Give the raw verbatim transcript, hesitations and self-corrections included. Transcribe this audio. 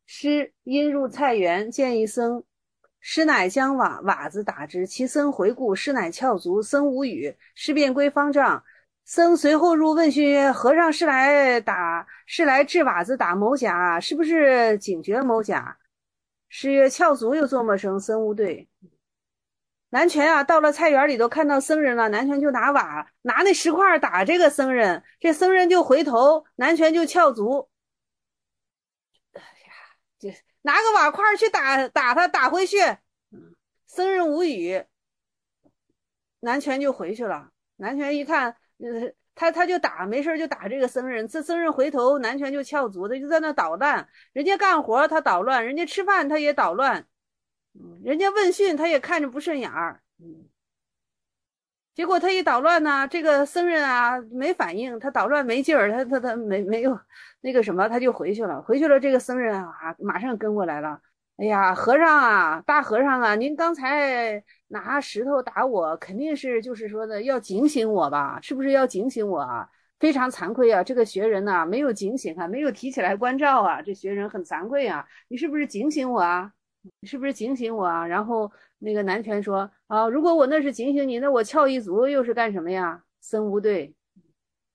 师因入菜园，见一僧，师乃将瓦瓦子打之。其僧回顾，师乃翘足，僧无语。师便归方丈。僧随后入问讯曰：和尚是来打是来掷瓦子打某甲，是不是警觉某甲？师曰：翘足又作么声？僧无对。南拳啊，到了菜园里头看到僧人了，南拳就拿瓦拿那石块打这个僧人，这僧人就回头，南拳就翘足，哎呀，这拿个瓦块去打打他，打回去。僧人无语，南拳就回去了。南拳一看，呃，他他就打，没事就打这个僧人。这僧人回头，南拳就翘足，他就在那捣乱。人家干活他捣乱，人家吃饭他也捣乱，嗯，人家问讯他也看着不顺眼儿，嗯。结果他一捣乱呢，这个僧人啊没反应，他捣乱没劲儿，他他他没没有那个什么，他就回去了。回去了，这个僧人啊马上跟过来了。哎呀，和尚啊，大和尚啊，您刚才拿石头打我，肯定是就是说的要警醒我吧？是不是要警醒我啊？非常惭愧啊，这个学人呐、啊、没有警醒啊，没有提起来关照啊，这学人很惭愧啊，你是不是警醒我啊？你是不是警醒我啊？然后那个南拳说啊，如果我那是警醒你，那我翘一足又是干什么呀？僧无对。